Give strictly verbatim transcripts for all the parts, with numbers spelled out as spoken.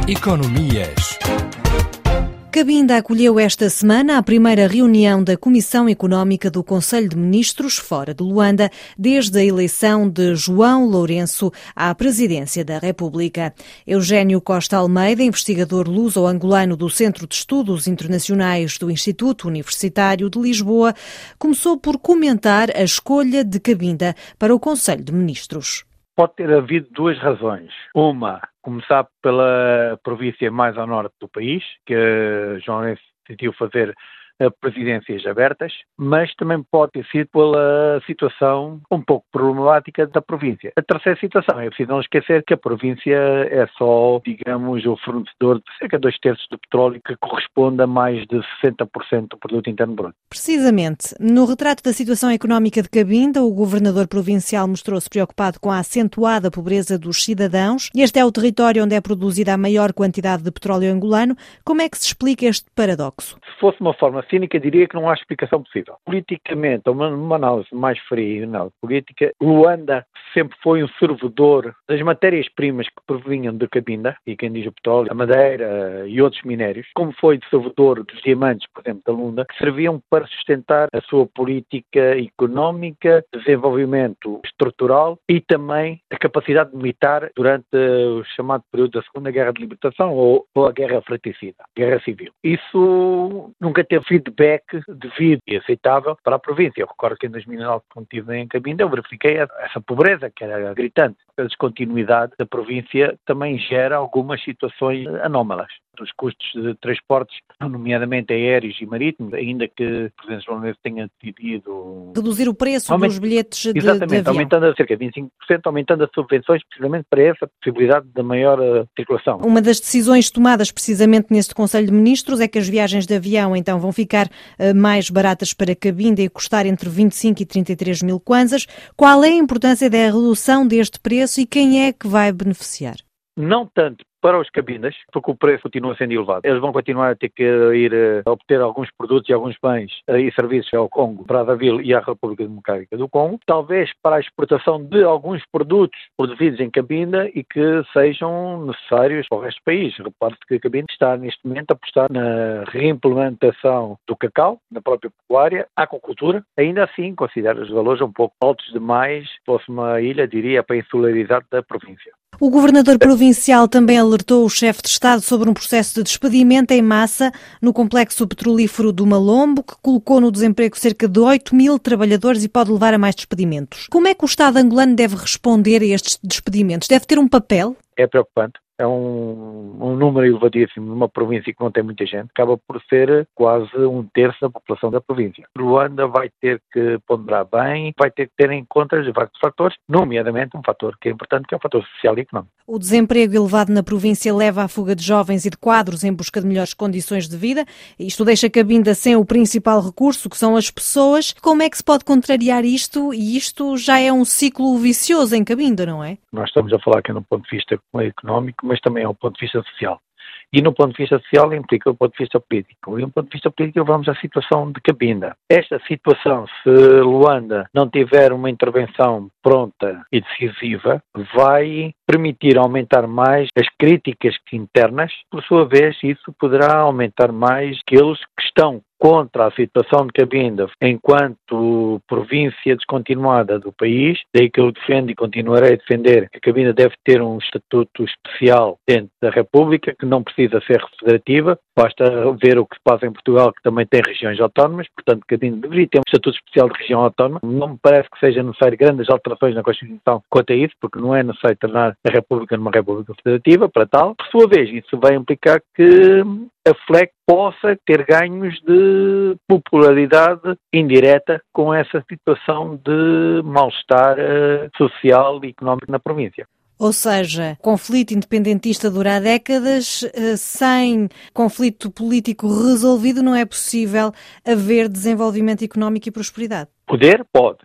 Economias. Cabinda acolheu esta semana a primeira reunião da Comissão Económica do Conselho de Ministros, fora de Luanda, desde a eleição de João Lourenço à presidência da República. Eugênio Costa Almeida, investigador luso-angolano do Centro de Estudos Internacionais do Instituto Universitário de Lisboa, começou por comentar a escolha de Cabinda para o Conselho de Ministros. Pode ter havido duas razões. Uma, começar pela província mais ao norte do país, que João Lourenço decidiu fazer presidências abertas, mas também pode ter sido pela situação um pouco problemática da província. A terceira situação é preciso não esquecer que a província é só, digamos, o fornecedor de cerca de dois terços do petróleo, que corresponde a mais de sessenta por cento do produto interno bruto. Precisamente. No retrato da situação económica de Cabinda, o governador provincial mostrou-se preocupado com a acentuada pobreza dos cidadãos. Este é o território onde é produzida a maior quantidade de petróleo angolano. Como é que se explica este paradoxo? Se fosse uma forma cínica, diria que não há explicação possível. Politicamente, uma, uma análise mais fria e análise política, Luanda sempre foi um servidor das matérias-primas que provinham de Cabinda, e quem diz o petróleo, a madeira e outros minérios, como foi de servidor dos diamantes, por exemplo, da Lunda, que serviam para sustentar a sua política económica, desenvolvimento estrutural e também a capacidade militar durante o chamado período da Segunda Guerra de Libertação ou, ou a Guerra Fratricida, Guerra Civil. Isso nunca teve feedback devido e aceitável para a província. Eu recordo que em dois mil e nove, quando estive em Cabinda, eu verifiquei essa pobreza, que era gritante. A descontinuidade da província também gera algumas situações anómalas. Os custos de transportes, nomeadamente aéreos e marítimos, ainda que o Presidente João Lourenço tenha decidido reduzir o preço Aument... dos bilhetes de, Exatamente, de avião. aumentando a cerca de vinte e cinco por cento, aumentando as subvenções precisamente para essa possibilidade da maior uh, circulação. Uma das decisões tomadas precisamente neste Conselho de Ministros é que as viagens de avião então vão ficar uh, mais baratas para Cabinda e custar entre vinte e cinco e trinta e três mil kwanzas. Qual é a importância da redução deste preço e quem é que vai beneficiar? Não tanto para os cabindas, porque o preço continua sendo elevado. Eles vão continuar a ter que ir a obter alguns produtos e alguns bens e serviços ao Congo, Brazzaville e à República Democrática do Congo. Talvez para a exportação de alguns produtos produzidos em Cabinda e que sejam necessários para o resto do país. Repare-se que Cabinda está neste momento a apostar na reimplementação do cacau, na própria pecuária, aquacultura. Ainda assim, considero os valores um pouco altos demais. Se fosse uma ilha, diria, para a insularidade da província. O governador provincial também alertou o chefe de Estado sobre um processo de despedimento em massa no complexo petrolífero do Malombo, que colocou no desemprego cerca de oito mil trabalhadores e pode levar a mais despedimentos. Como é que o Estado angolano deve responder a estes despedimentos? Deve ter um papel? É preocupante. É um, um número elevadíssimo numa província que não tem muita gente, acaba por ser quase um terço da população da província. Luanda vai ter que ponderar bem, vai ter que ter em conta vários fatores, nomeadamente um fator que é importante, que é o fator social e económico. O desemprego elevado na província leva à fuga de jovens e de quadros em busca de melhores condições de vida. Isto deixa Cabinda sem o principal recurso, que são as pessoas. Como é que se pode contrariar isto? E isto já é um ciclo vicioso em Cabinda, não é? Nós estamos a falar aqui no ponto de vista económico, mas também ao ponto de vista social. E no ponto de vista social implica o ponto de vista político. E no ponto de vista político vamos à situação de Cabinda. Esta situação, se Luanda não tiver uma intervenção pronta e decisiva, vai permitir aumentar mais as críticas internas. Por sua vez, isso poderá aumentar mais aqueles que estão contra a situação de Cabinda enquanto província descontinuada do país. Daí que eu defendo e continuarei a defender que Cabinda deve ter um estatuto especial dentro da República, que não precisa ser federativa. Basta ver o que se passa em Portugal, que também tem regiões autónomas. Portanto, Cabinda deveria ter um estatuto especial de região autónoma. Não me parece que seja necessário grandes alterações na Constituição quanto a isso, porque não é necessário tornar a República numa República Federativa, para tal. Por sua vez, isso vai implicar que a F L E C possa ter ganhos de popularidade indireta com essa situação de mal-estar social e económico na província. Ou seja, conflito independentista dura há décadas, sem conflito político resolvido não é possível haver desenvolvimento económico e prosperidade. Poder pode.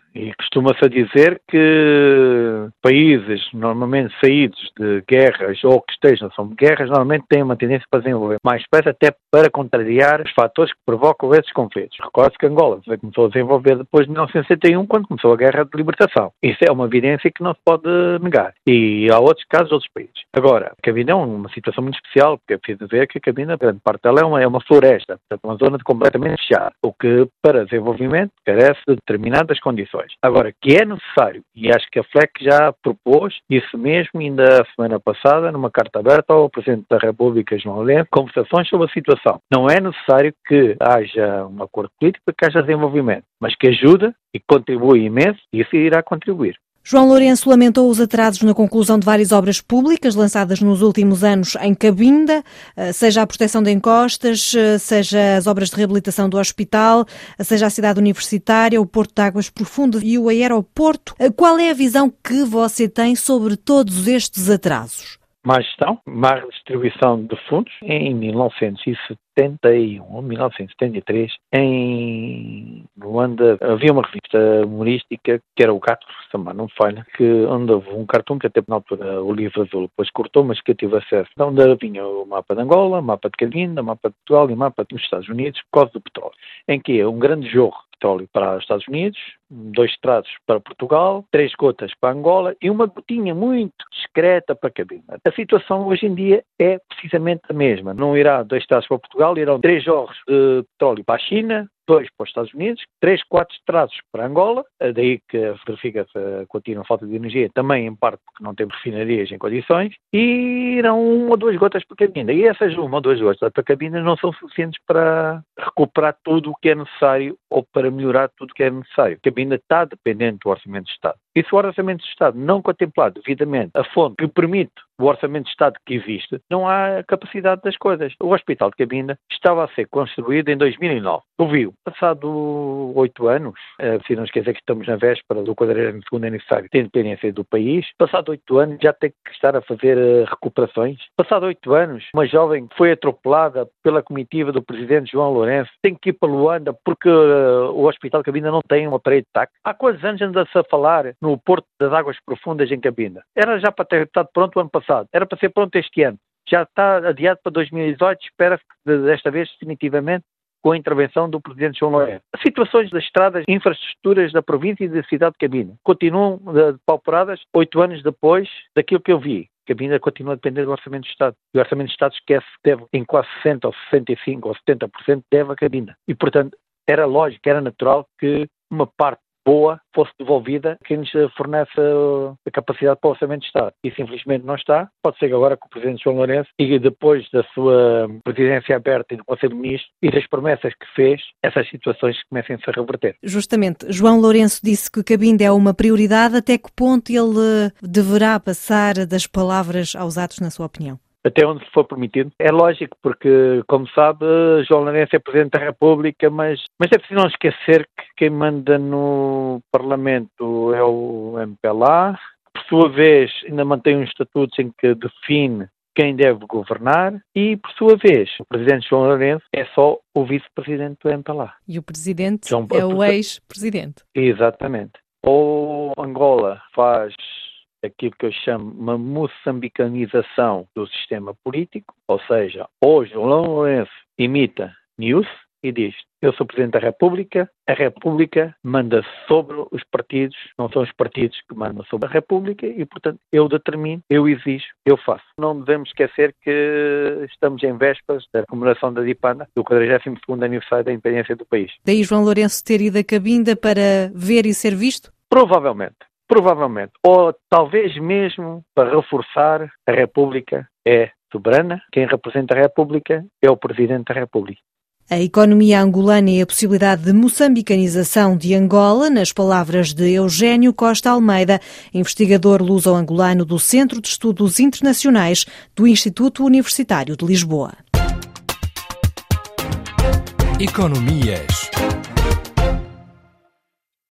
E costuma-se a dizer que países normalmente saídos de guerras ou que estejam sob guerras normalmente têm uma tendência para desenvolver mais depressa, até para contrariar os fatores que provocam esses conflitos. Recorde-se que Angola começou a desenvolver depois de mil novecentos e sessenta e um, quando começou a Guerra de Libertação. Isso é uma evidência que não se pode negar. E há outros casos, outros países. Agora, a Cabinda é uma situação muito especial, porque é preciso ver que a Cabinda, grande parte dela é uma, é uma floresta, portanto uma zona de completamente fechada, o que para desenvolvimento carece de determinadas condições. Agora, que é necessário, e acho que a F L E C já propôs isso mesmo ainda a semana passada, numa carta aberta ao Presidente da República, João Lourenço, conversações sobre a situação. Não é necessário que haja um acordo político para que haja desenvolvimento, mas que ajuda e que contribui imenso, e isso irá contribuir. João Lourenço lamentou os atrasos na conclusão de várias obras públicas lançadas nos últimos anos em Cabinda, seja a proteção de encostas, seja as obras de reabilitação do hospital, seja a cidade universitária, o Porto de Águas Profundas e o aeroporto. Qual é a visão que você tem sobre todos estes atrasos? Má gestão, má redistribuição de fundos. Em mil novecentos e setenta e um ou mil novecentos e setenta e três, em Luanda, havia uma revista humorística que era o Gato, se não me falha, que onde houve um cartoon que até na altura o livro azul depois cortou, mas que eu tive acesso. Onde vinha o mapa de Angola, o mapa de Cabinda, o mapa de Portugal e o mapa dos Estados Unidos por causa do petróleo. Em que é um grande jogo de petróleo para os Estados Unidos, dois estratos para Portugal, três gotas para Angola e uma gotinha muito discreta para Cabinda. A situação hoje em dia é precisamente a mesma. Não irá dois estratos para Portugal, irão três jorros de petróleo para a China, dois para os Estados Unidos, três, quatro estratos para Angola, daí que verifica-se a contínua falta de energia, também em parte porque não temos refinarias em condições, e irão uma ou duas gotas para Cabinda. E essas uma ou duas gotas para Cabinda não são suficientes para recuperar tudo o que é necessário ou para melhorar tudo o que é necessário. Cabinda está dependente do Orçamento de Estado. E se o Orçamento de Estado não contemplar devidamente a fonte que permite o Orçamento de Estado que existe, não há capacidade das coisas. O Hospital de Cabinda estava a ser construído em dois mil e nove. Ouviu, passado oito anos, se não esquecer que estamos na véspera do quadragésimo segundo aniversário da independência do país, passado oito anos já tem que estar a fazer recuperações. Passado oito anos, uma jovem foi atropelada pela comitiva do Presidente João Lourenço, tem que ir para Luanda porque uh, o Hospital de Cabinda não tem um aparelho de T A C. Há quantos anos anda-se a falar no Porto das Águas Profundas em Cabinda? Era já para ter estado pronto o ano passado. Era para ser pronto este ano. Já está adiado para dois mil e dezoito, espera-se que desta vez definitivamente com a intervenção do Presidente João Lourenço. As situações das estradas e infraestruturas da província e da cidade de Cabinda continuam depauperadas oito anos depois daquilo que eu vi. Cabinda continua a depender do Orçamento de Estado. E o Orçamento de Estado esquece que deve em quase sessenta ou sessenta e cinco ou setenta por cento deve a Cabinda. E, portanto, era lógico, era natural que uma parte boa fosse devolvida a quem nos fornece a capacidade para o Orçamento de Estado. Isso infelizmente não está. Pode ser que agora com o Presidente João Lourenço e depois da sua presidência aberta e do Conselho de Ministros e das promessas que fez, essas situações comecem-se a reverter. Justamente, João Lourenço disse que Cabinda é uma prioridade. Até que ponto ele deverá passar das palavras aos atos, na sua opinião? Até onde for permitido. É lógico, porque, como sabe, João Lourenço é Presidente da República, mas, mas é preciso não esquecer que quem manda no Parlamento é o M P L A, por sua vez ainda mantém um estatuto em que define quem deve governar e, por sua vez, o Presidente João Lourenço é só o Vice-Presidente do M P L A. E o Presidente João... é o ex-Presidente. Exatamente. Ou Angola faz aquilo que eu chamo uma moçambicanização do sistema político, ou seja, hoje o João Lourenço imita News e diz: eu sou Presidente da República, a República manda sobre os partidos, não são os partidos que mandam sobre a República e, portanto, eu determino, eu exijo, eu faço. Não devemos esquecer que estamos em vésperas da comemoração da Dipanda, do quadragésimo segundo aniversário da independência do país. Daí João Lourenço ter ido a Cabinda para ver e ser visto? Provavelmente. Provavelmente. Ou talvez mesmo para reforçar a República é soberana, quem representa a República é o Presidente da República. A economia angolana e a possibilidade de moçambicanização de Angola, nas palavras de Eugénio Costa Almeida, investigador luso-angolano do Centro de Estudos Internacionais do Instituto Universitário de Lisboa. Economias.